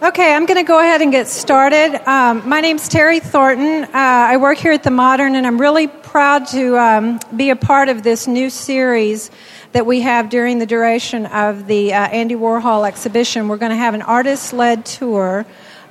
Okay, I'm going to go ahead and get started. My name's Terry Thornton. I work here at The Modern, and I'm really proud to be a part of this new series that we have during the duration of the Andy Warhol exhibition. We're going to have an artist-led tour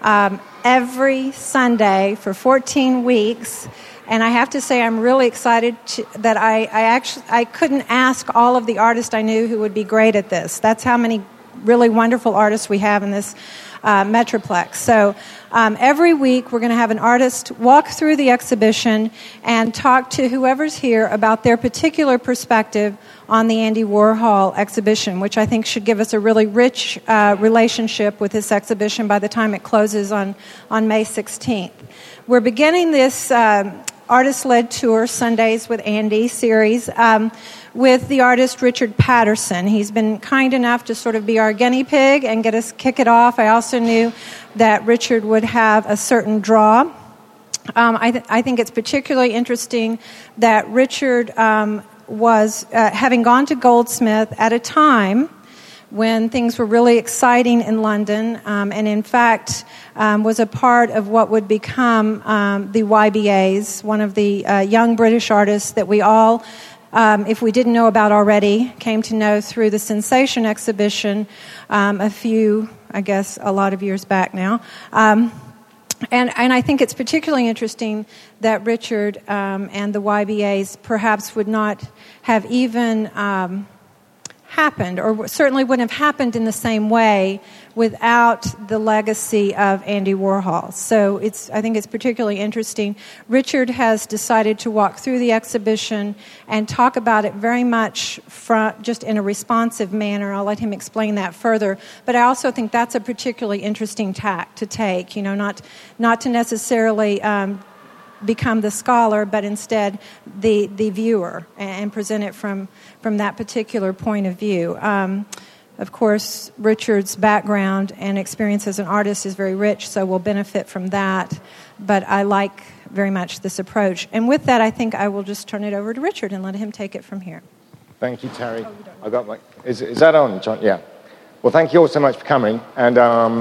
every Sunday for 14 weeks. And I have to say, I'm really excited that I couldn't ask all of the artists I knew who would be great at this. That's how many really wonderful artists we have in this Metroplex. So every week we're going to have an artist walk through the exhibition and talk to whoever's here about their particular perspective on the Andy Warhol exhibition, which I think should give us a really rich relationship with this exhibition by the time it closes on May 16th. We're beginning this artist-led tour, Sundays with Andy series, with the artist Richard Patterson. He's been kind enough to sort of be our guinea pig and kick it off. I also knew that Richard would have a certain draw. I think it's particularly interesting that Richard was having gone to Goldsmith at a time when things were really exciting in London, and in fact was a part of what would become the YBAs, one of the young British artists that we all, if we didn't know about already, came to know through the Sensation exhibition a lot of years back now. And I think it's particularly interesting that Richard and the YBAs perhaps would not have even happened, or certainly wouldn't have happened in the same way without the legacy of Andy Warhol. So I think it's particularly interesting. Richard has decided to walk through the exhibition and talk about it very much just in a responsive manner. I'll let him explain that further. But I also think that's a particularly interesting tack to take, not to necessarily become the scholar, but instead the viewer, and present it from that particular point of view. Of course, Richard's background and experience as an artist is very rich, so we'll benefit from that. But I like very much this approach. And with that, I think I will just turn it over to Richard and let him take it from here. Thank you, Terry. I got is that on, John? Yeah. Well, thank you all so much for coming, and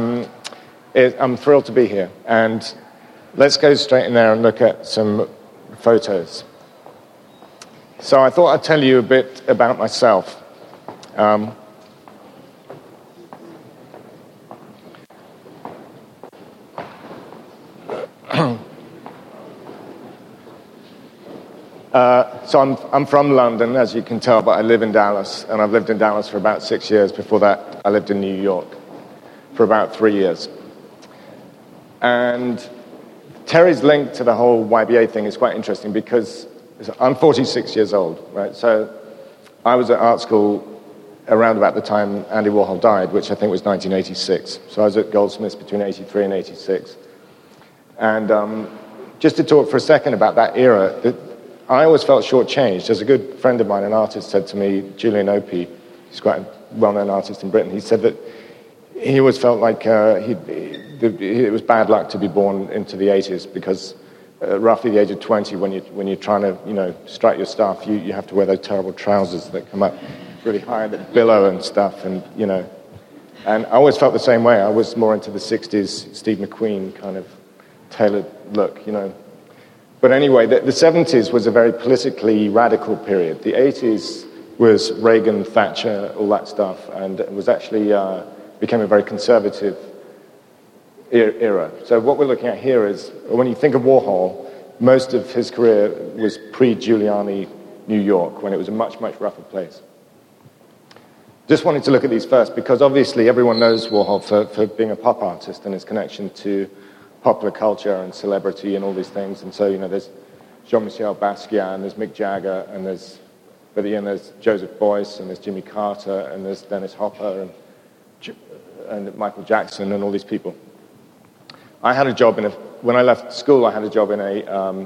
I'm thrilled to be here. And let's go straight in there and look at some photos. So I thought I'd tell you a bit about myself. So I'm from London, as you can tell, but I live in Dallas, and I've lived in Dallas for about 6 years. Before that, I lived in New York for about 3 years. And Terry's link to the whole YBA thing is quite interesting because I'm 46 years old, right? So I was at art school around about the time Andy Warhol died, which I think was 1986. So I was at Goldsmiths between 83 and 86. And just to talk for a second about that era, I always felt shortchanged. As a good friend of mine, an artist, said to me, Julian Opie, he's quite a well-known artist in Britain, he said that he always felt like it was bad luck to be born into the 80s because roughly the age of 20, when you're trying to, strut your stuff, you have to wear those terrible trousers that come up really high that billow and stuff, and I always felt the same way. I was more into the 60s, Steve McQueen kind of tailored look, But anyway, the 70s was a very politically radical period. The 80s was Reagan, Thatcher, all that stuff, and it was actually became a very conservative era. So what we're looking at here is, when you think of Warhol, most of his career was pre-Giuliani New York, when it was a much, much rougher place. Just wanted to look at these first, because obviously everyone knows Warhol for being a pop artist and his connection to popular culture and celebrity and all these things. And so, there's Jean-Michel Basquiat, there's Mick Jagger, and there's Joseph Beuys, and there's Jimmy Carter, and there's Dennis Hopper, and Michael Jackson, and all these people. I had a job when I left school, I had a job in a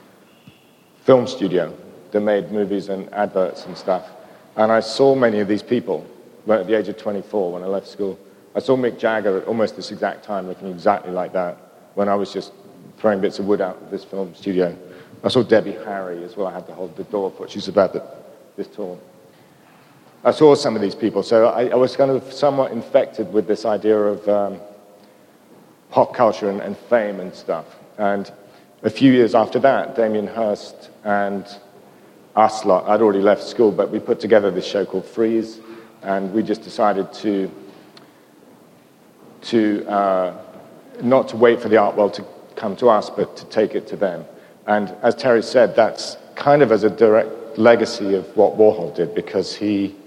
film studio that made movies and adverts and stuff. And I saw many of these people at the age of 24 when I left school. I saw Mick Jagger at almost this exact time, looking exactly like that, when I was just throwing bits of wood out of this film studio. I saw Debbie Harry as well. I had to hold the door for it. She's about this tall. I saw some of these people, so I was kind of somewhat infected with this idea of pop culture and fame and stuff. And a few years after that, Damien Hirst and us lot, I'd already left school, but we put together this show called Freeze, and we just decided to not to wait for the art world to come to us, but to take it to them. And as Terry said, that's kind of as a direct legacy of what Warhol did, because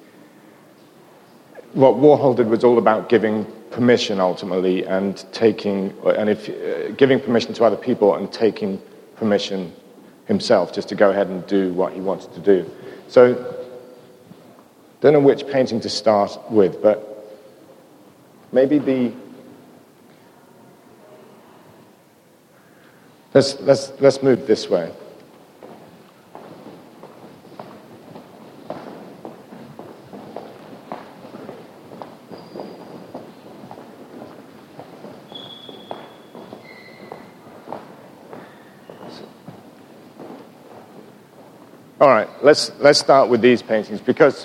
what Warhol did was all about giving permission ultimately, and giving permission to other people and taking permission himself just to go ahead and do what he wanted to do. So, don't know which painting to start with, but maybe let's move this way. All right, let's start with these paintings, because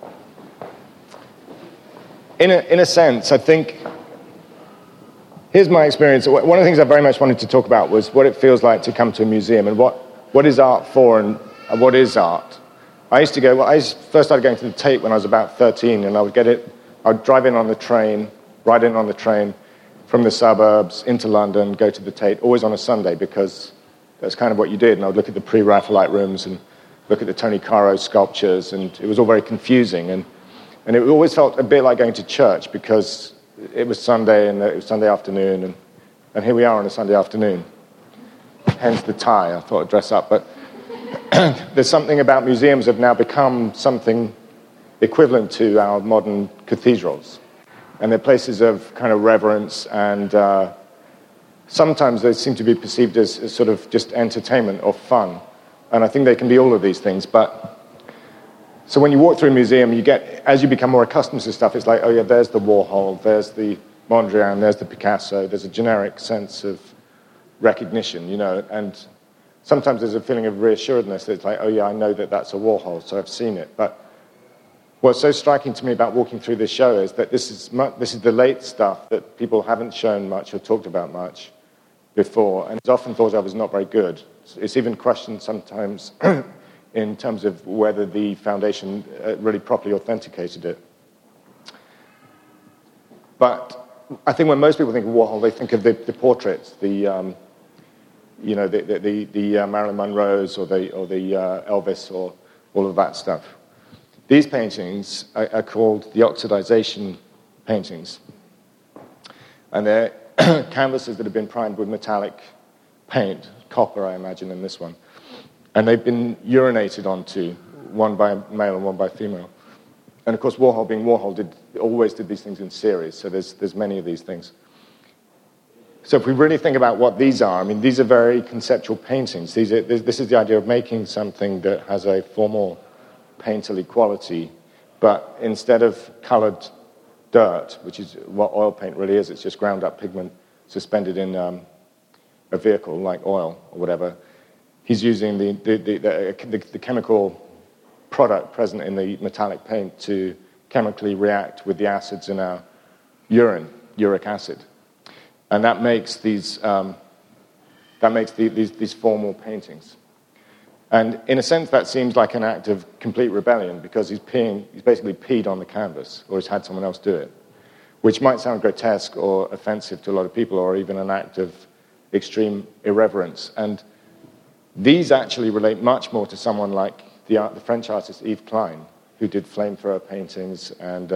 in a sense, I think, here's my experience. One of the things I very much wanted to talk about was what it feels like to come to a museum, and what is art for, and what is art. I first started going to the Tate when I was about 13, and I would drive in on the train, ride in on the train from the suburbs into London, go to the Tate, always on a Sunday, because that's kind of what you did, and I would look at the pre-Raphaelite rooms and look at the Tony Caro sculptures, and it was all very confusing, and it always felt a bit like going to church, because it was Sunday, and it was Sunday afternoon, and here we are on a Sunday afternoon. Hence the tie. I thought I'd dress up, but there's something about museums have now become something equivalent to our modern cathedrals, and they're places of kind of reverence, and sometimes they seem to be perceived as sort of just entertainment or fun. And I think they can be all of these things, but so when you walk through a museum, as you become more accustomed to stuff, it's like, oh yeah, there's the Warhol, there's the Mondrian, there's the Picasso. There's a generic sense of recognition, and sometimes there's a feeling of reassuredness that it's like, oh yeah, I know that that's a Warhol, so I've seen it. But what's so striking to me about walking through this show is that this is the late stuff that people haven't shown much or talked about much before, and it's often thought of as not very good. It's even questioned sometimes in terms of whether the foundation really properly authenticated it. But I think when most people think of Warhol, they think of the portraits, the Marilyn Monroes or the Elvis or all of that stuff. These paintings are called the oxidization paintings, and they're canvases that have been primed with metallic paint, copper, I imagine, in this one. And they've been urinated onto, one by male and one by female. And of course, Warhol, being Warhol, always did these things in series, so there's many of these things. So if we really think about what these are, I mean, these are very conceptual paintings. This is the idea of making something that has a formal painterly quality, but instead of colored dirt, which is what oil paint really is, it's just ground up pigment suspended in a vehicle like oil or whatever. He's using the chemical product present in the metallic paint to chemically react with the acids in our urine, uric acid, and that makes these formal paintings. And in a sense, that seems like an act of complete rebellion, because he's basically peed on the canvas, or he's had someone else do it, which might sound grotesque or offensive to a lot of people, or even an act of extreme irreverence. And these actually relate much more to someone like the French artist Yves Klein, who did flamethrower paintings and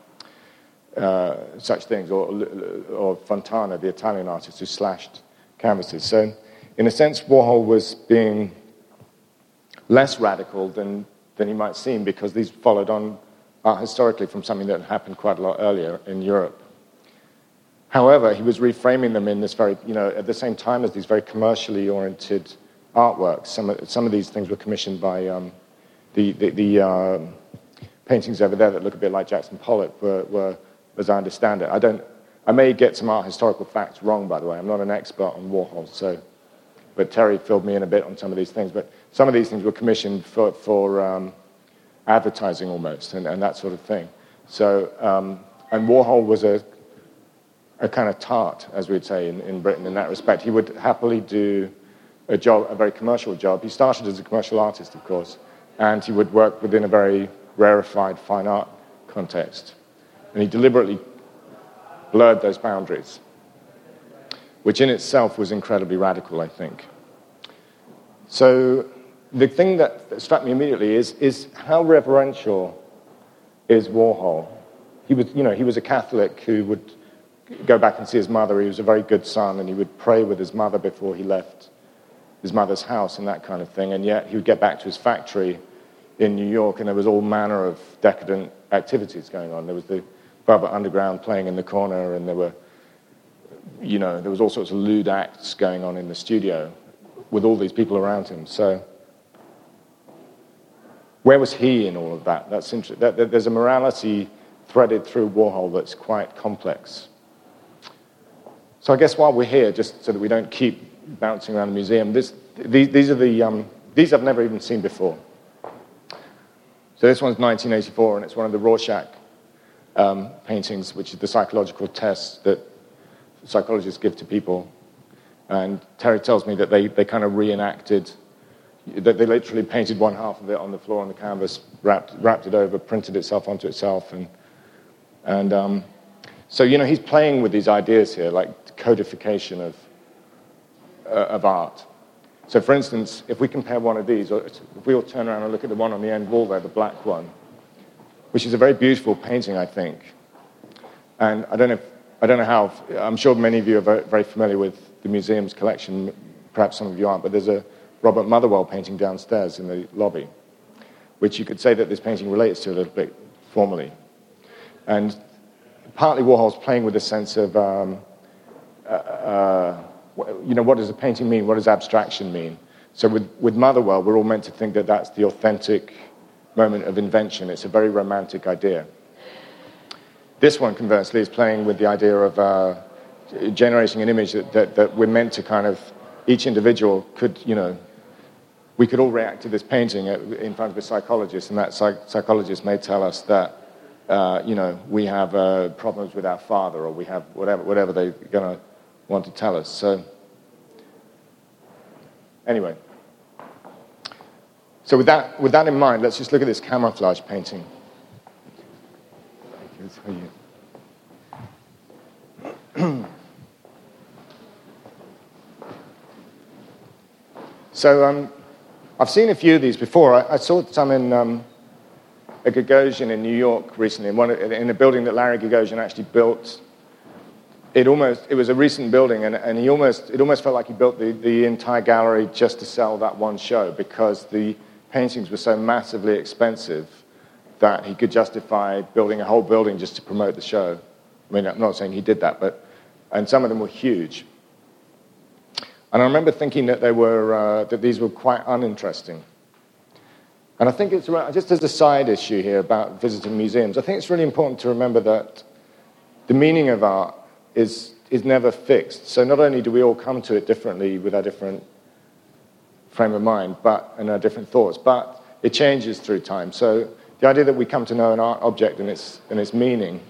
such things, or Fontana, the Italian artist who slashed canvases. So, in a sense, Warhol was being less radical than he might seem, because these followed on historically from something that happened quite a lot earlier in Europe. However, he was reframing them in this very, at the same time as these very commercially oriented artworks. Some of these things were commissioned by the paintings over there that look a bit like Jackson Pollock were, as I understand it. I may get some art historical facts wrong, by the way. I'm not an expert on Warhol, but Terry filled me in a bit on some of these things. But some of these things were commissioned for advertising almost, and that sort of thing. So, and Warhol was a kind of tart, as we'd say in Britain in that respect. He would happily do a very commercial job. He started as a commercial artist, of course, and he would work within a very rarefied fine art context. And he deliberately blurred those boundaries, which in itself was incredibly radical, I think. So the thing that struck me immediately is how reverential is Warhol. He was a Catholic who would go back and see his mother. He was a very good son, and he would pray with his mother before he left his mother's house and that kind of thing. And yet he would get back to his factory in New York, and there was all manner of decadent activities going on. There was the Velvet Underground playing in the corner, and there was all sorts of lewd acts going on in the studio with all these people around him. So where was he in all of that? That's interesting. There's a morality threaded through Warhol that's quite complex. So I guess while we're here, just so that we don't keep bouncing around the museum, these I've never even seen before. So this one's 1984, and it's one of the Rorschach paintings, which is the psychological test that psychologists give to people. And Terry tells me that they kind of reenacted, that they literally painted one half of it on the floor on the canvas, wrapped it over, printed itself onto itself, so he's playing with these ideas here, like codification of art. So, for instance, if we compare one of these, or if we all turn around and look at the one on the end wall there, the black one, which is a very beautiful painting, I think. And I don't know how. I'm sure many of you are very, very familiar with the museum's collection. Perhaps some of you aren't, but there's a Robert Motherwell painting downstairs in the lobby, which you could say that this painting relates to a little bit formally. And partly Warhol's playing with a sense of, what does a painting mean? What does abstraction mean? So with Motherwell, we're all meant to think that that's the authentic moment of invention. It's a very romantic idea. This one, conversely, is playing with the idea of generating an image that we're meant to kind of, each individual could, we could all react to this painting in front of a psychologist, and that psychologist may tell us that, we have problems with our father, or we have whatever they're going to want to tell us. So, anyway. So with that in mind, let's just look at this camouflage painting. So I've seen a few of these before. I saw some in a Gagosian in New York recently, in a building that Larry Gagosian actually built. It was a recent building, and it almost felt like he built the entire gallery just to sell that one show, because the paintings were so massively expensive that he could justify building a whole building just to promote the show. I mean, I'm not saying he did that, and some of them were huge. And I remember thinking that that these were quite uninteresting. And I think it's just as a side issue here about visiting museums, I think it's really important to remember that the meaning of art is never fixed. So not only do we all come to it differently with our different frame of mind and our different thoughts, but it changes through time. So the idea that we come to know an art object and its meaning,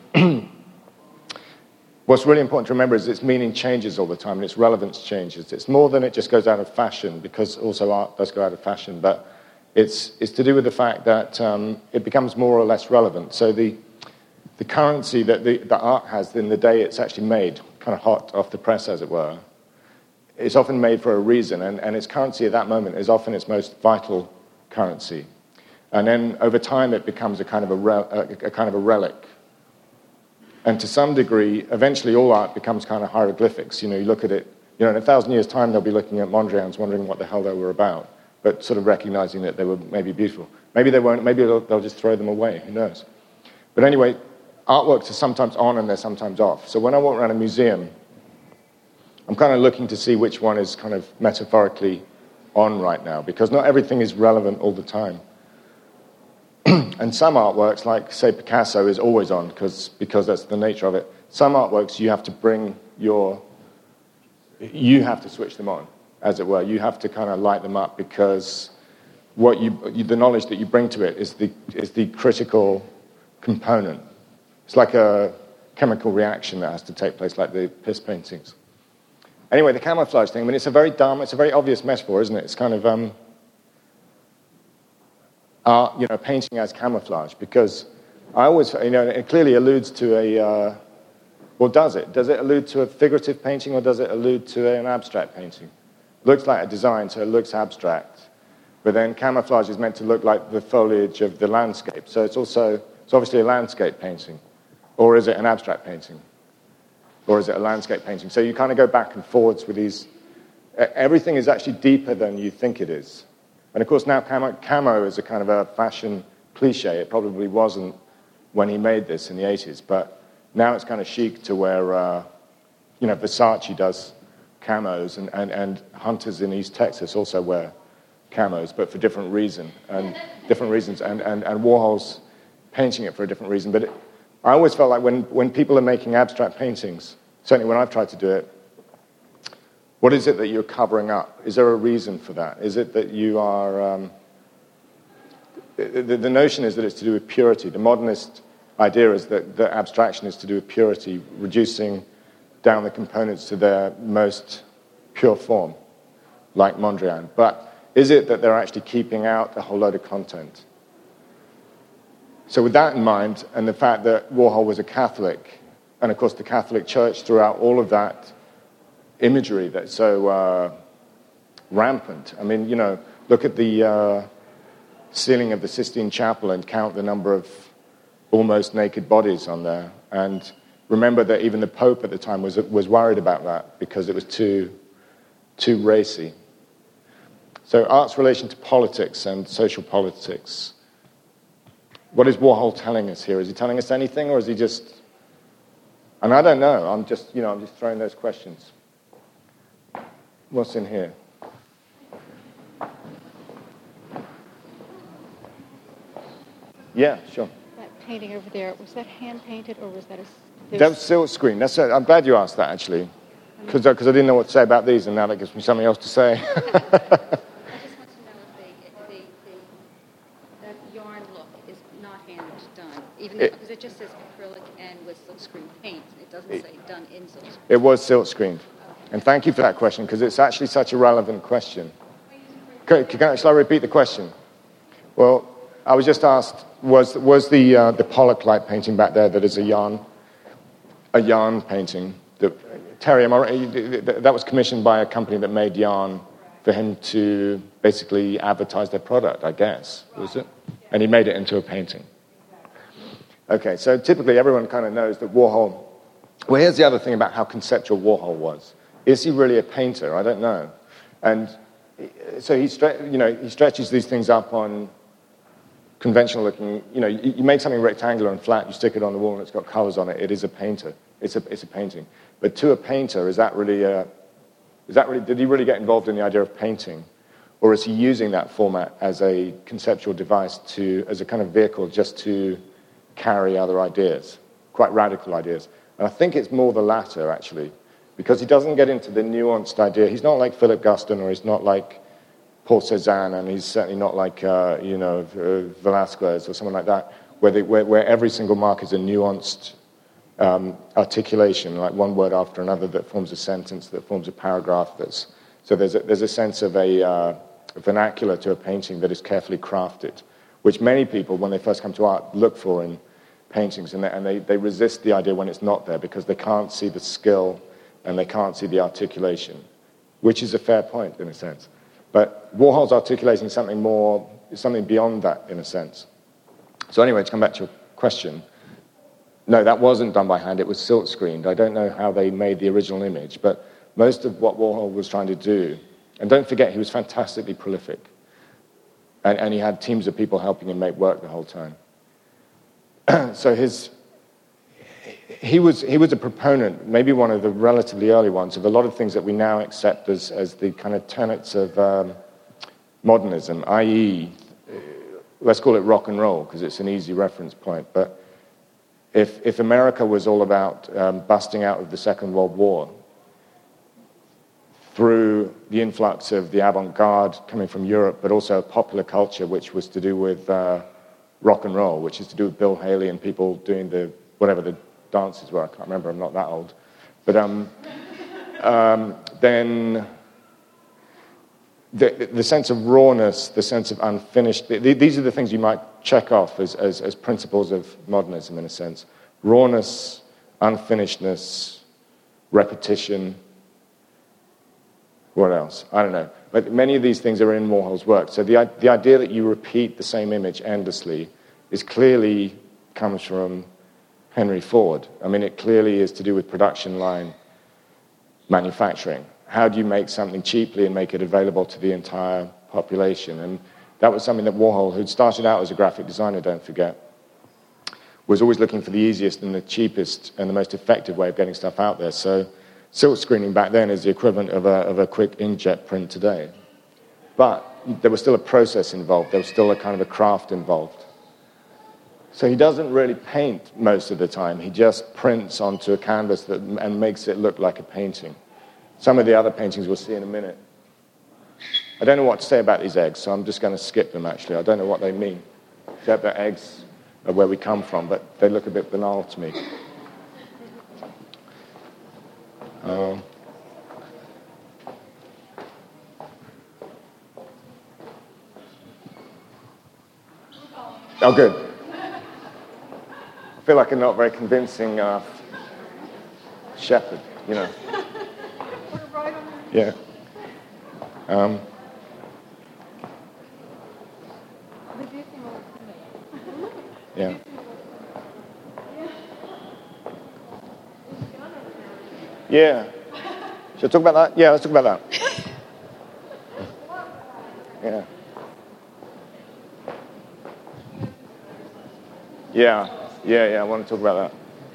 what's really important to remember is its meaning changes all the time and its relevance changes. It's more than it just goes out of fashion, because also art does go out of fashion, but it's to do with the fact that it becomes more or less relevant. So the currency that the art has in the day it's actually made, kind of hot off the press, as it were, it's often made for a reason, and its currency at that moment is often its most vital currency. And then over time it becomes a kind of a relic. And to some degree, eventually all art becomes kind of hieroglyphics. You look at it, in 1,000 years' time they'll be looking at Mondrian's wondering what the hell they were about, but sort of recognizing that they were maybe beautiful. Maybe they won't, maybe they'll just throw them away, who knows. But anyway, artworks are sometimes on and they're sometimes off. So when I walk around a museum, I'm kind of looking to see which one is kind of metaphorically on right now, because not everything is relevant all the time. And some artworks, like, say, Picasso, is always on, because that's the nature of it. Some artworks, you have to switch them on, as it were. You have to kind of light them up, because the knowledge that you bring to it is the critical component. It's like a chemical reaction that has to take place, like the piss paintings. Anyway, the camouflage thing, I mean, it's a very obvious metaphor, isn't it? It's kind of, painting as camouflage, because I always, it clearly alludes to does it? Does it allude to a figurative painting, or does it allude to an abstract painting? It looks like a design, so it looks abstract. But then camouflage is meant to look like the foliage of the landscape. So it's obviously a landscape painting. Or is it an abstract painting? Or is it a landscape painting? So you kind of go back and forwards with these. Everything is actually deeper than you think it is. And of course now camo is a kind of a fashion cliche. It probably wasn't when he made this in the 80s. But now it's kind of chic to where, Versace does camos, and hunters in East Texas also wear camos, but for different reasons, and Warhol's painting it for a different reason. But I always felt like when people are making abstract paintings, certainly when I've tried to do it, what is it that you're covering up? Is there a reason for that? Is it that you are... The notion is that it's to do with purity. The modernist idea is that abstraction is to do with purity, reducing down the components to their most pure form, like Mondrian. But is it that they're actually keeping out a whole load of content? So with that in mind, and the fact that Warhol was a Catholic, and of course the Catholic Church throughout all of that imagery that's so rampant. I mean, look at the ceiling of the Sistine Chapel and count the number of almost naked bodies on there. And remember that even the Pope at the time was worried about that because it was too racy. So art's relation to politics and social politics. What is Warhol telling us here? Is he telling us anything, or is he just... And I don't know. I'm just throwing those questions. What's in here? Yeah, sure. That painting over there, was that hand-painted, or was that a... That was silk screen. I'm glad you asked that, actually, because I didn't know what to say about these, and now that gives me something else to say. Because it just says acrylic and with silkscreen paint. It doesn't say done in silkscreen. It was silkscreened. And thank you for that question, because it's actually such a relevant question. Shall I repeat the question? Well, I was just asked, was the Pollock light painting back there that is a yarn painting? Terry, am I right? That was commissioned by a company that made yarn for him to basically advertise their product, I guess, was it? And he made it into a painting. Okay, so typically everyone kind of knows that Warhol... Well, here's the other thing about how conceptual Warhol was. Is he really a painter? I don't know. And so he stretches these things up on conventional looking... you make something rectangular and flat, you stick it on the wall and it's got colors on it. It is a painter. It's a painting. But to a painter, did he really get involved in the idea of painting? Or is he using that format as a conceptual device as a kind of vehicle just to carry other ideas, quite radical ideas? And I think it's more the latter, actually, because he doesn't get into the nuanced idea. He's not like Philip Guston, or he's not like Paul Cézanne, and he's certainly not like, Velázquez or someone like that, where every single mark is a nuanced articulation, like one word after another that forms a sentence, that forms a paragraph. So there's a sense of a vernacular to a painting that is carefully crafted, which many people, when they first come to art, look for in paintings, and they resist the idea when it's not there because they can't see the skill and they can't see the articulation, which is a fair point in a sense. But Warhol's articulating something beyond that in a sense. So anyway, to come back to your question, no, that wasn't done by hand. It was silk screened. I don't know how they made the original image, but most of what Warhol was trying to do, and don't forget, he was fantastically prolific, and he had teams of people helping him make work the whole time. So he was a proponent, maybe one of the relatively early ones, of a lot of things that we now accept as the kind of tenets of modernism, i.e., let's call it rock and roll, because it's an easy reference point, but if America was all about busting out of the Second World War through the influx of the avant-garde coming from Europe, but also popular culture, which was to do with rock and roll, which is to do with Bill Haley and people doing the dances were. I can't remember. I'm not that old. But then the sense of rawness, the sense of unfinished, these are the things you might check off as principles of modernism, in a sense. Rawness, unfinishedness, repetition. What else? I don't know. But many of these things are in Warhol's work. So the idea that you repeat the same image endlessly is clearly comes from Henry Ford. I mean, it clearly is to do with production line manufacturing. How do you make something cheaply and make it available to the entire population? And that was something that Warhol, who'd started out as a graphic designer, don't forget, was always looking for the easiest and the cheapest and the most effective way of getting stuff out there. So silk screening back then is the equivalent of a quick inkjet print today. But there was still a process involved. There was still a kind of a craft involved. So he doesn't really paint most of the time. He just prints onto a canvas and makes it look like a painting. Some of the other paintings we'll see in a minute. I don't know what to say about these eggs, so I'm just going to skip them, actually. I don't know what they mean, except that eggs are where we come from, but they look a bit banal to me. Oh, good. I feel like a not very convincing shepherd, you know. Yeah. Yeah. Yeah. Should I talk about that? Yeah, let's talk about that. Yeah. Yeah, I want to talk about that.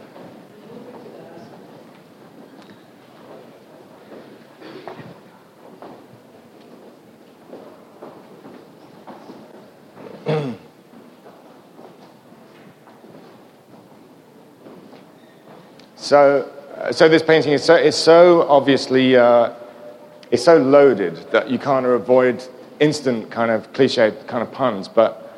So this painting is so obviously it's so loaded that you can't avoid instant kind of cliched kind of puns. But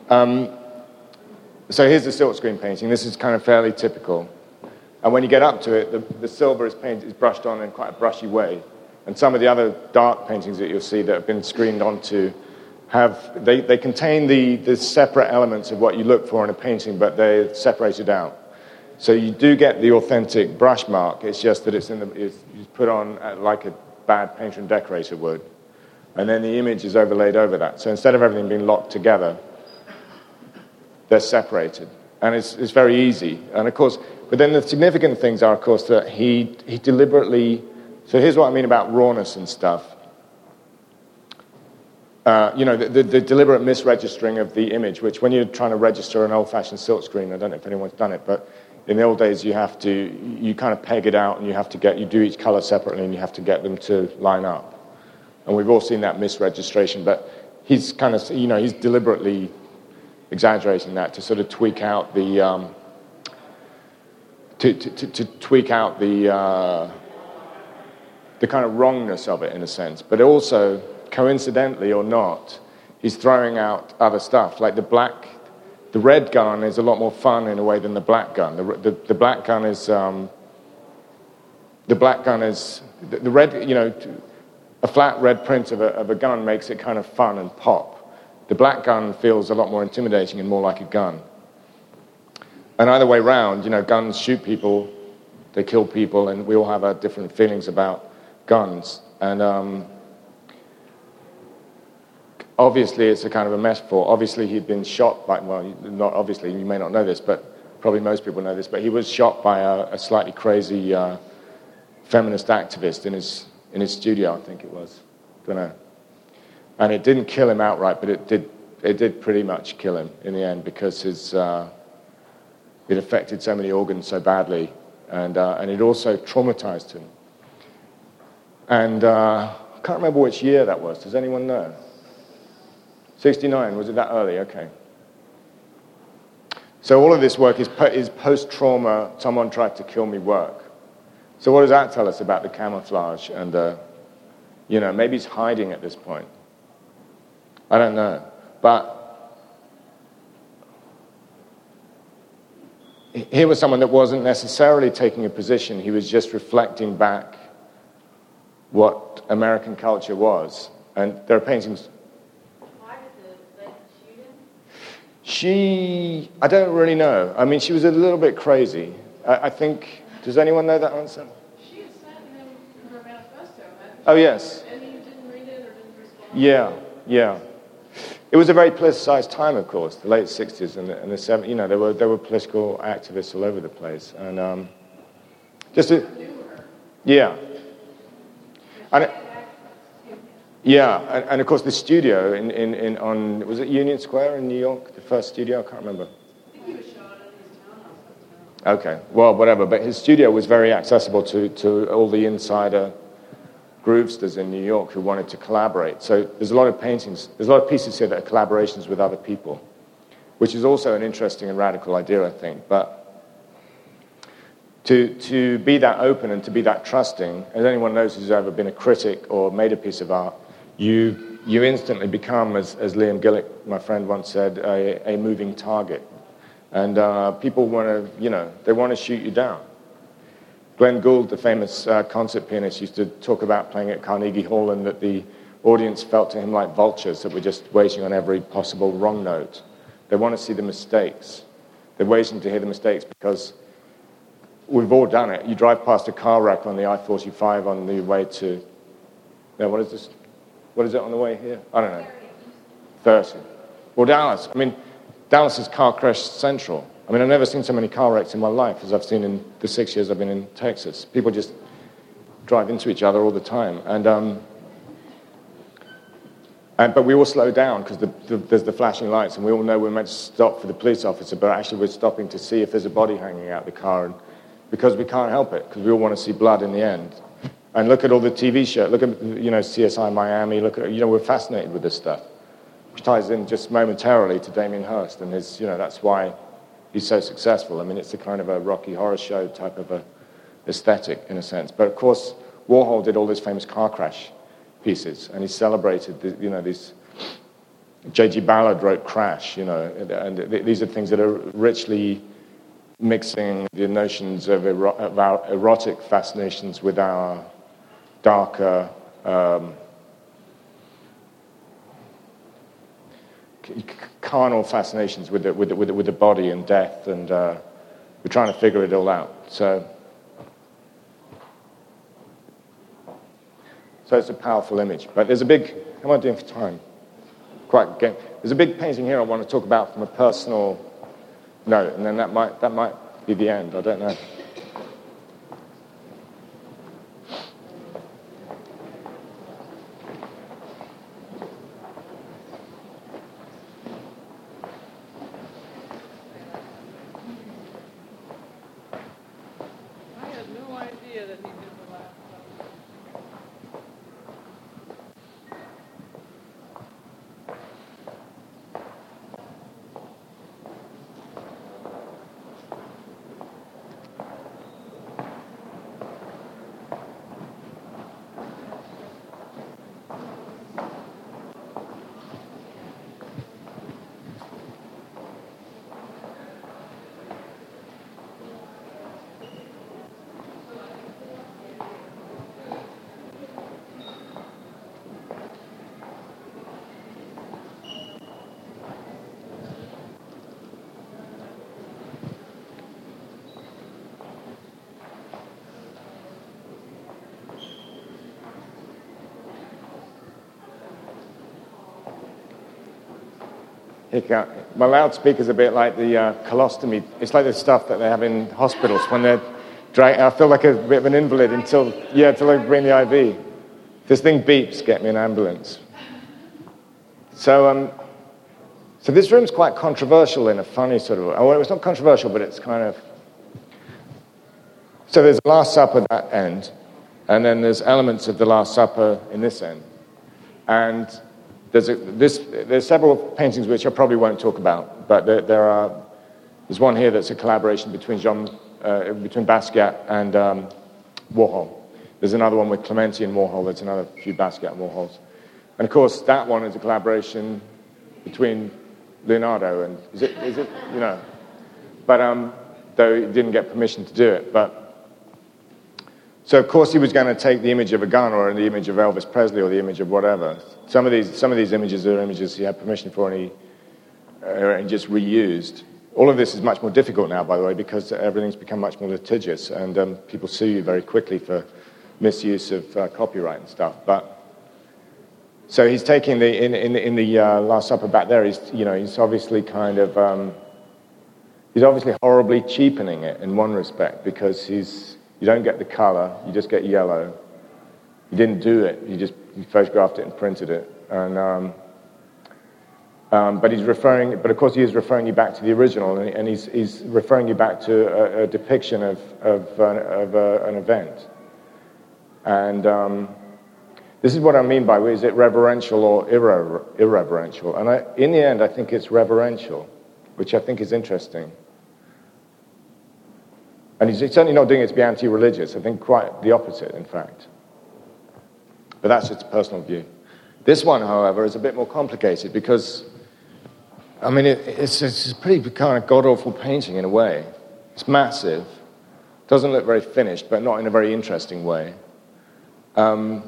so here's the silkscreen painting. This is kind of fairly typical. And when you get up to it, the silver is brushed on in quite a brushy way. And some of the other dark paintings that you'll see that have been screened onto they contain the separate elements of what you look for in a painting, but they're separated out. So you do get the authentic brush mark. It's just that it's put on like a bad painter and decorator would. And then the image is overlaid over that. So instead of everything being locked together, they're separated. And it's very easy. And of course, but then the significant things are, of course, that he deliberately... So here's what I mean about rawness and stuff. The deliberate misregistering of the image, which when you're trying to register an old-fashioned silkscreen, I don't know if anyone's done it, but in the old days you kind of peg it out and you do each color separately and you have to get them to line up. And we've all seen that misregistration, but he's kind of, he's deliberately exaggerating that to sort of tweak out the, to tweak out the kind of wrongness of it in a sense. But also, coincidentally or not, he's throwing out other stuff, like the red gun is a lot more fun in a way than the black gun. The black gun is the red. A flat red print of a gun makes it kind of fun and pop. The black gun feels a lot more intimidating and more like a gun. And either way round, guns shoot people, they kill people, and we all have our different feelings about guns. And obviously, it's a kind of a metaphor. Obviously, he'd been shot by, well, not obviously, you may not know this, but probably most people know this, but he was shot by a slightly crazy feminist activist in his studio, I think it was. Don't know. And it didn't kill him outright, but it did pretty much kill him in the end because it affected so many organs so badly, and it also traumatized him. And I can't remember which year that was. Does anyone know? 69, was it that early? Okay. So all of this work is post-trauma, someone tried to kill me work. So what does that tell us about the camouflage? And, maybe he's hiding at this point. I don't know. But here was someone that wasn't necessarily taking a position. He was just reflecting back what American culture was. And there are paintings. Why did they shoot him? I don't really know. I mean, she was a little bit crazy. I think, does anyone know that answer? She had sent him her manifesto. Oh, yes. And he didn't read it or didn't respond. Yeah. It was a very politicized time, of course, the late 60s and the 70s. You know, there were political activists all over the place. And yeah. And of course the studio on, was it Union Square in New York, the first studio? I can't remember. I think he was shot in his townhouse. Okay, well, whatever. But his studio was very accessible to all the insider groovesters in New York who wanted to collaborate. So there's a lot of paintings, there's a lot of pieces here that are collaborations with other people, which is also an interesting and radical idea, I think. But to be that open and to be that trusting, as anyone knows who's ever been a critic or made a piece of art, you instantly become, as Liam Gillick, my friend, once said, a moving target. And people want to, they want to shoot you down. Glenn Gould, the famous concert pianist, used to talk about playing at Carnegie Hall and that the audience felt to him like vultures that were just waiting on every possible wrong note. They want to see the mistakes. They're waiting to hear the mistakes because we've all done it. You drive past a car wreck on the I-45 on the way to... No, what is this? What is it on the way here? I don't know. 30. Well, Dallas. I mean, Dallas is car crash central. I mean, I've never seen so many car wrecks in my life as I've seen in the 6 years I've been in Texas. People just drive into each other all the time. But we all slow down because there's the flashing lights, and we all know we're meant to stop for the police officer, but actually we're stopping to see if there's a body hanging out the car, and because we can't help it, because we all want to see blood in the end. And look at all the TV shows. Look at, CSI Miami. Look at, we're fascinated with this stuff, which ties in just momentarily to Damien Hirst and his, that's why he's so successful. I mean, it's a kind of a Rocky Horror Show type of a aesthetic, in a sense. But, of course, Warhol did all these famous car crash pieces, and he celebrated, these... J.G. Ballard wrote Crash, and these are things that are richly mixing the notions of our erotic fascinations with our darker... carnal fascinations with the body and death, and we're trying to figure it all out. So it's a powerful image. But there's a big... How am I doing for time? There's a big painting here I want to talk about from a personal note, and then that might be the end. I don't know. My loudspeaker's a bit like the colostomy. It's like the stuff that they have in hospitals when they're I feel like a bit of an invalid until they bring the IV. This thing beeps, get me an ambulance. So this room's quite controversial in a funny sort of... Well, it's not controversial, but it's kind of... So there's the Last Supper at that end, and then there's elements of the Last Supper in this end. And... There's several paintings which I probably won't talk about, but there's one here that's a collaboration between Basquiat and Warhol. There's another one with Clementi and Warhol. There's another few Basquiat and Warhols. And, of course, that one is a collaboration between Leonardo and... Is it? But though he didn't get permission to do it. So of course he was going to take the image of a gun or the image of Elvis Presley or the image of whatever. Some of these images are images he had permission for and he just reused. All of this is much more difficult now, by the way, because everything's become much more litigious and people sue you very quickly for misuse of copyright and stuff. So he's taking in the Last Supper back there. He's obviously kind of he's obviously horribly cheapening it in one respect because you don't get the color, you just get yellow. He didn't do it; he photographed it and printed it. And but of course, he is referring you back to the original, and he's referring you back to a depiction of an event. And this is what I mean by, is it reverential or irreverential? And in the end, I think it's reverential, which I think is interesting. And he's certainly not doing it to be anti-religious. I think quite the opposite, in fact. But that's just a personal view. This one, however, is a bit more complicated because, I mean, it's a pretty kind of god-awful painting in a way. It's massive. Doesn't look very finished, but not in a very interesting way. I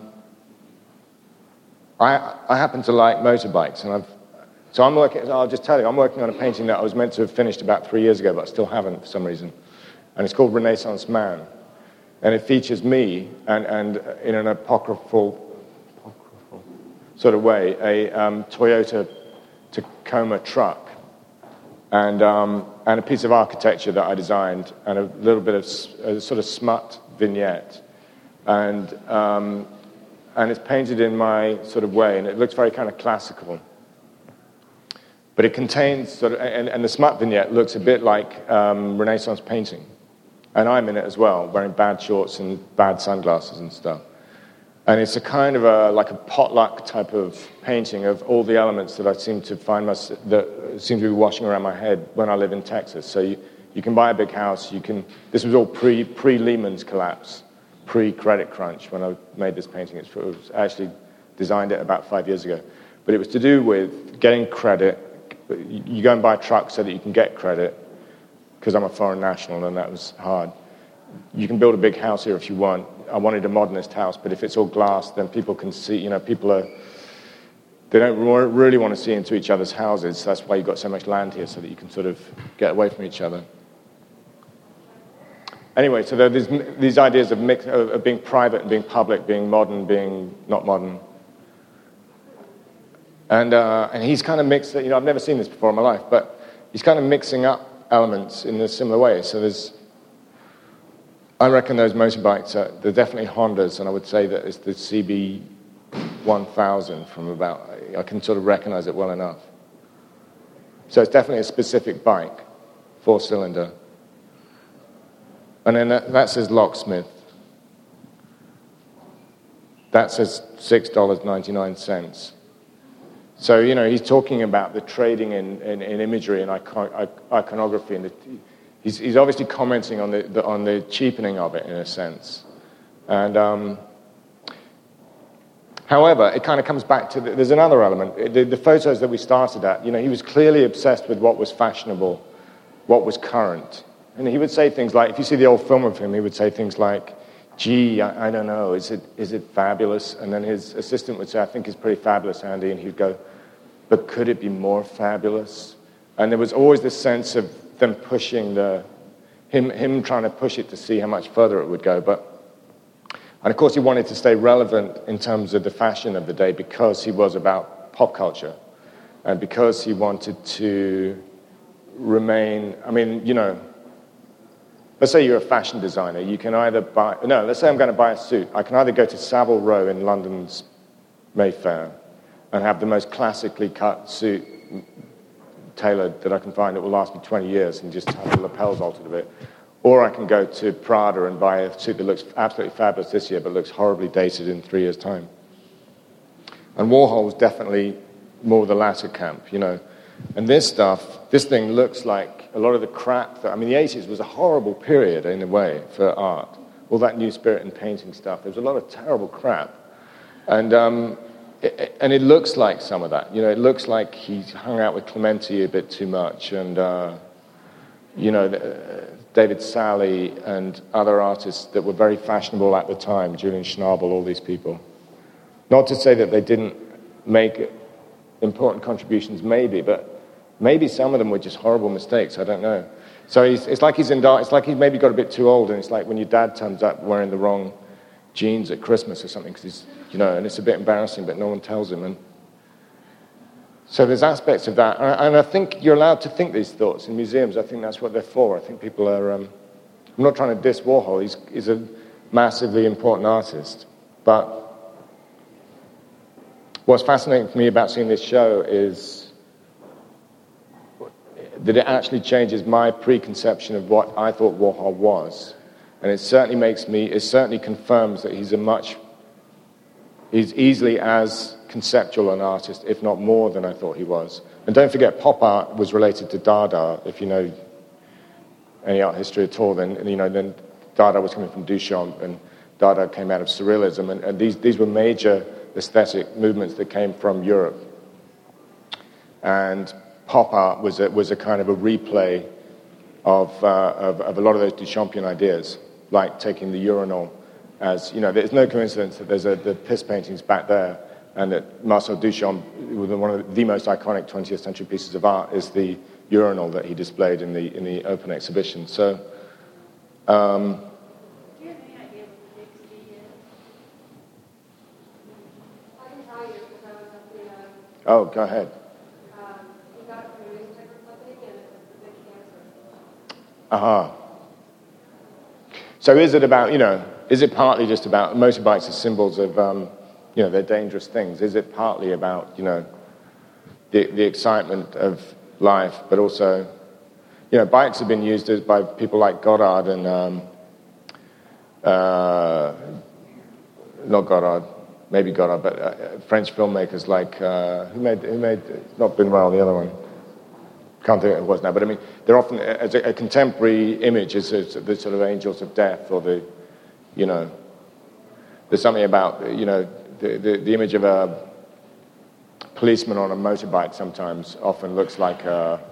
happen to like motorbikes, and I'll just tell you, I'm working on a painting that I was meant to have finished about 3 years ago, but I still haven't for some reason. And it's called Renaissance Man. And it features me, and in an apocryphal sort of way, a Toyota Tacoma truck, and a piece of architecture that I designed, and a little bit of a sort of smut vignette. And it's painted in my sort of way, and it looks very kind of classical. But it contains sort of, and the smut vignette looks a bit like Renaissance painting. And I'm in it as well, wearing bad shorts and bad sunglasses and stuff. And it's a kind of like a potluck type of painting of all the elements that I seem to be washing around my head when I live in Texas. So you can buy a big house. This was all pre-Lehman's collapse, pre-credit crunch when I made this painting. It was actually designed it about 5 years ago. But it was to do with getting credit. You go and buy a truck so that you can get credit, because I'm a foreign national and that was hard. You can build a big house here if you want. I wanted a modernist house, but if it's all glass, then people can see, they don't really want to see into each other's houses. That's why you've got so much land here, so that you can sort of get away from each other. Anyway, so there are these ideas of being private and being public, being modern, being not modern. And he's kind of mixed, I've never seen this before in my life, but he's kind of mixing up elements in a similar way. So I reckon those motorbikes they're definitely Hondas, and I would say that it's the CB1000 from about, I can sort of recognize it well enough. So it's definitely a specific bike, 4-cylinder. And then that says locksmith. That says $6.99. So, he's talking about the trading in imagery and iconography, and he's obviously commenting on the cheapening of it in a sense. And however, it kind of comes back to there's another element. The photos that we started at, he was clearly obsessed with what was fashionable, what was current, and he would say things like, if you see the old film of him, he would say things like, "Gee, I don't know, is it fabulous?" And then his assistant would say, "I think it's pretty fabulous, Andy," and he'd go, "But could it be more fabulous?" And there was always this sense of them pushing him trying to push it to see how much further it would go. And of course he wanted to stay relevant in terms of the fashion of the day because he was about pop culture. And because he wanted to remain, let's say you're a fashion designer, you can either let's say I'm going to buy a suit. I can either go to Savile Row in London's Mayfair and have the most classically cut suit tailored that I can find that will last me 20 years and just have the lapels altered a bit. Or I can go to Prada and buy a suit that looks absolutely fabulous this year but looks horribly dated in 3 years' time. And Warhol was definitely more the latter camp, And this thing looks like a lot of the crap the 80s was a horrible period in a way for art. All that New Spirit and painting stuff. There was a lot of terrible crap. And it looks like some of that. It looks like he hung out with Clementi a bit too much. And, David Sally and other artists that were very fashionable at the time, Julian Schnabel, all these people. Not to say that they didn't make important contributions, maybe, but maybe some of them were just horrible mistakes. I don't know. So it's like he's maybe got a bit too old, and it's like when your dad turns up wearing the wrong jeans at Christmas or something, because and it's a bit embarrassing, but no one tells him. And so there's aspects of that, and I think you're allowed to think these thoughts in museums. I think that's what they're for. I think people are. I'm not trying to diss Warhol. He's a massively important artist, but what's fascinating for me about seeing this show is that it actually changes my preconception of what I thought Warhol was. And it certainly confirms that he's easily as conceptual an artist, if not more than I thought he was. And don't forget, pop art was related to Dada. If you know any art history at all, then Dada was coming from Duchamp, and Dada came out of Surrealism, and these were major aesthetic movements that came from Europe. And pop art was a kind of a replay of a lot of those Duchampian ideas, like taking the urinal as, there's no coincidence that there's the piss paintings back there, and that Marcel Duchamp, one of the most iconic 20th century pieces of art, is the urinal that he displayed in the open exhibition. So, Do you have any idea what the Big C is? I can tell you because I was at the... oh, go ahead. We got it from a newspaper clipping, and it was the big cancer. Aha. So is it partly just about, motorbikes are symbols of, they're dangerous things. Is it partly about, the excitement of life, but also, bikes have been used by people like Godard and, not Godard, maybe Godard, but French filmmakers like, who made, not Buñuel, the other one. Can't think of it was now, but I mean, they're often, as a contemporary image, is the sort of angels of death, or there's something about, the image of a policeman on a motorbike sometimes often looks like,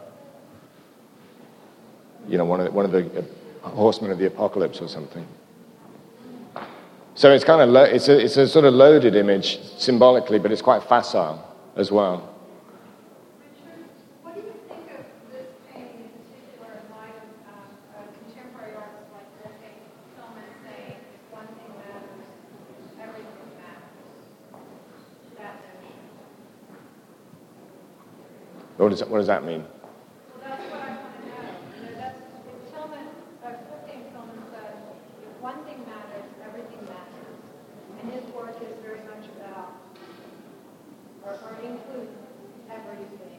one of the horsemen of the apocalypse or something. So it's kind of, it's a sort of loaded image symbolically, but it's quite facile as well. What do you think of this painting in particular in light of contemporary artists like Wolfgang Tillman saying, if one thing matters, everything matters? That notion. What does that mean? Well, that's what I want to know. That's if Wolfgang Tillman said, if one thing matters, everything matters. And his work is very much about, or includes everything.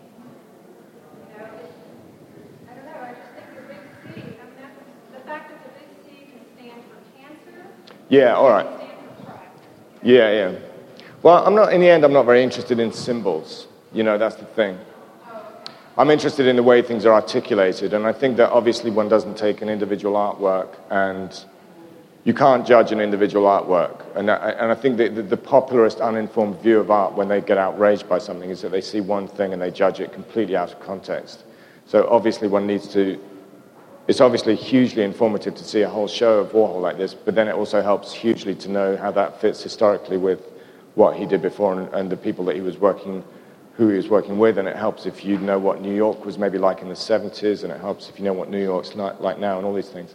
I don't know, I just think the big C, the fact that the big C can stand for cancer. Yeah, all right. Can stand for pride. Yeah. Well, in the end, I'm not very interested in symbols. That's the thing. I'm interested in the way things are articulated, and I think that obviously one doesn't take an individual artwork, and you can't judge an individual artwork. And I think that the popularist, uninformed view of art when they get outraged by something is that they see one thing and they judge it completely out of context. So obviously it's obviously hugely informative to see a whole show of Warhol like this, but then it also helps hugely to know how that fits historically with what he did before and the people that who he was working with, and it helps if you know what New York was maybe like in the 70s, and it helps if you know what New York's like now, and all these things.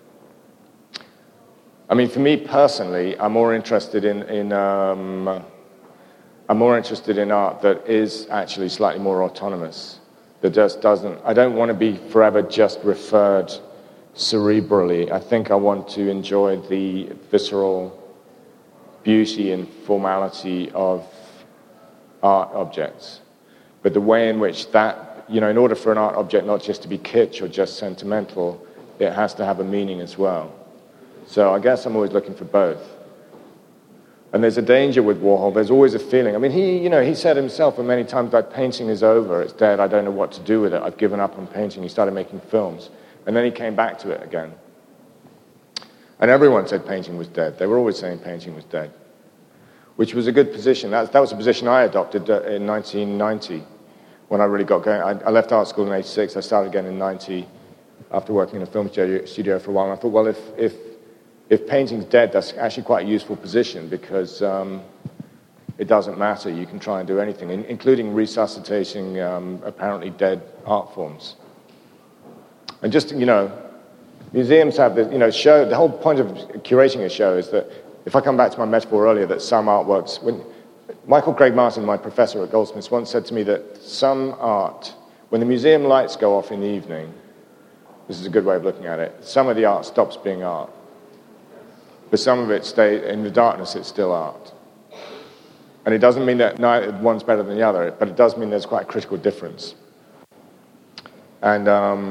I mean, for me personally, I'm more interested in art that is actually slightly more autonomous, that just doesn't. I don't want to be forever just referred cerebrally. I think I want to enjoy the visceral beauty and formality of art objects, but the way in which that, in order for an art object not just to be kitsch or just sentimental, it has to have a meaning as well. So I guess I'm always looking for both. And there's a danger with Warhol. There's always a feeling. I mean, he said himself many times that painting is over, it's dead, I don't know what to do with it, I've given up on painting. He started making films, and then he came back to it again. And everyone said painting was dead. They were always saying painting was dead, which was a good position. That was a position I adopted in 1990 when I really got going. I left art school in 86. I started again in 90. after working in a film studio for a while. And I thought, well, if painting's dead, that's actually quite a useful position because it doesn't matter. You can try and do anything, including resuscitating apparently dead art forms. And just, museums have the, show, the whole point of curating a show is that, if I come back to my metaphor earlier, that some artworks, when Michael Craig Martin, my professor at Goldsmiths, once said to me that some art, when the museum lights go off in the evening, this is a good way of looking at it, some of the art stops being art. But some of it stays, in the darkness, it's still art. And it doesn't mean that neither one's better than the other, but it does mean there's quite a critical difference. And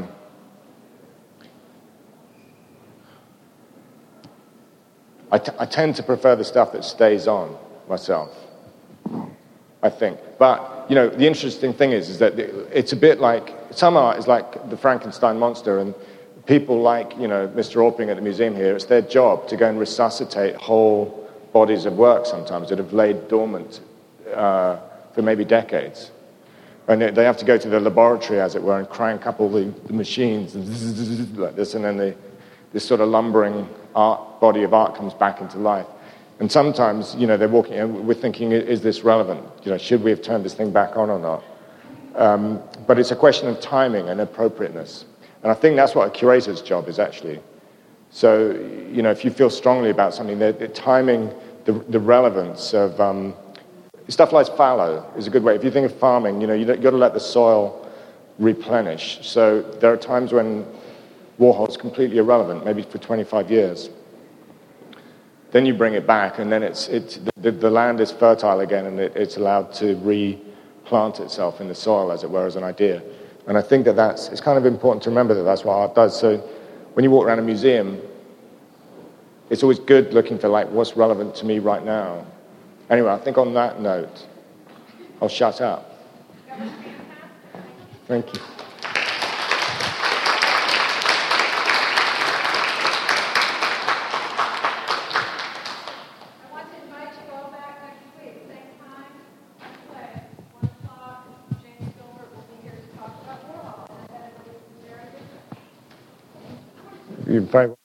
I tend to prefer the stuff that stays on myself, I think. But, the interesting thing is that it's a bit like, some art is like the Frankenstein monster, and people like, Mr. Orping at the museum here, it's their job to go and resuscitate whole bodies of work sometimes that have laid dormant for maybe decades. And they have to go to the laboratory, as it were, and crank up all the machines and like this, and then this sort of lumbering body of art comes back into life. And sometimes, they're walking, and we're thinking, is this relevant? Should we have turned this thing back on or not? But it's a question of timing and appropriateness. And I think that's what a curator's job is, actually. So, if you feel strongly about something, the timing, the relevance of stuff like fallow is a good way. If you think of farming, you've got to let the soil replenish. So there are times when Warhol's completely irrelevant, maybe for 25 years. Then you bring it back, and then the land is fertile again, and it's allowed to replant itself in the soil, as it were, as an idea. And I think it's kind of important to remember that that's what art does. So when you walk around a museum, it's always good looking for, what's relevant to me right now. Anyway, I think on that note, I'll shut up. Thank you. You're very